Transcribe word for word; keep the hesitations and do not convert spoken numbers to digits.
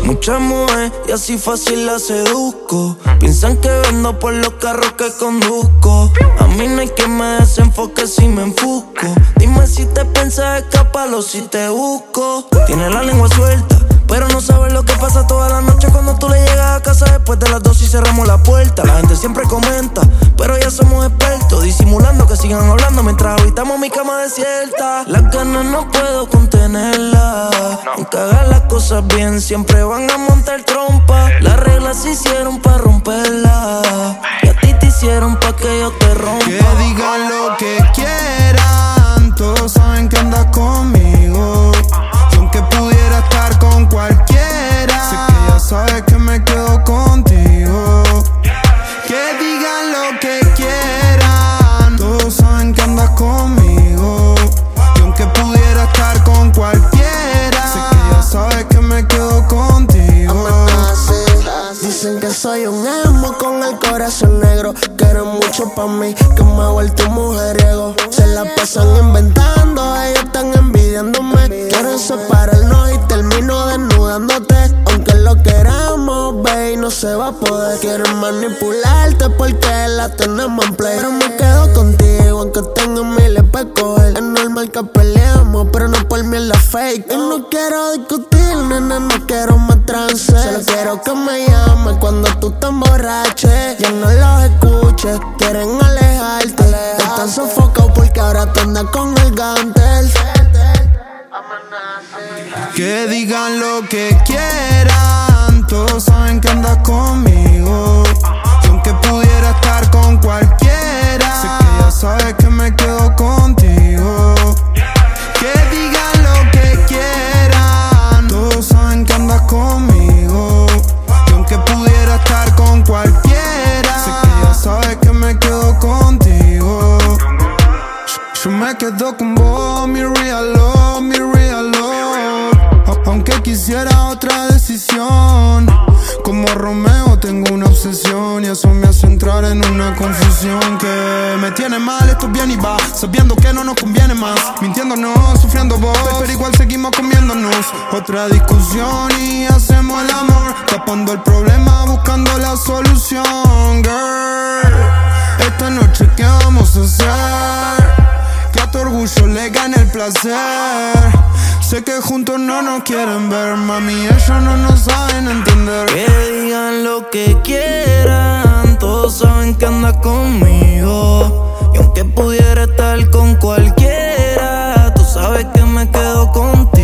Muchas mujeres y así fácil la seduzco. Piensan que vendo por los carros que conduzco. A mí no hay que me desenfoque si me enfusco. Dime si te piensas escapar o si te busco. Tiene la lengua suelta, pero no sabes lo que pasa toda la noche cuando tú le llegas a casa después de las dos y cerramos la puerta. La gente siempre comenta, pero ya somos expertos, disimulando que sigan hablando mientras habitamos mi cama desierta. Las ganas no puedo contenerlas, aunque hagas las cosas bien, siempre van a montar trompa. Las reglas se hicieron pa' romperlas, y a ti te hicieron pa' que yo te rompa. Que digan lo que quieran, todos saben que andas conmigo. Y aunque pudiera estar con cualquiera, sé que ya sabes que me quedo contigo. Que digan lo que quieran, todos saben que andas conmigo. Y aunque pudiera estar con cualquiera, sé que ya sabes que me quedo contigo. Dicen que soy un emo con el corazón negro, que eres mucho pa' mí, que me ha vuelto mujeriego. Se la pasan inventando, ellos están envidiándome. Quieren separarnos y termino desnudándote. Aunque lo queramos, babe, no se va a poder. Quieren manipularte porque la tenemos en play, pero me quedo contigo aunque tengo miles pa' coger. Es normal que peleemos, pero no por mierda fake. Y no quiero discutir, nena, no quiero más trance. Solo quiero que me llames cuando tú te emborraches. Ya no los escuches, quieren alejarte. Están sofocados porque ahora tú andas con el gantel. Que digan lo que quieran, todos saben que andas conmigo. Y aunque pudiera estar con cualquiera, sé que ya sabes que me quedo contigo. Que digan lo que quieran, todos saben que andas conmigo. Y aunque pudiera estar con cualquiera, sé que ya sabes que me quedo contigo. Yo me quedo con vos, mi real love, mi real love. Aunque quisiera otra decisión, como Romeo tengo una obsesión, y eso me hace entrar en una confusión que me tiene mal. Esto es bien y va, sabiendo que no nos conviene más, mintiéndonos, sufriendo vos, pero igual seguimos comiéndonos. Otra discusión y hacemos el amor, tapando el problema, buscando la solución. Girl, esta noche ¿qué vamos a hacer? Que a tu orgullo le gane el placer. Sé que juntos no nos quieren ver, mami, ellos no nos saben entender. Que digan lo que quieran, todos saben que andas conmigo. Y aunque pudiera estar con cualquiera, tú sabes que me quedo contigo.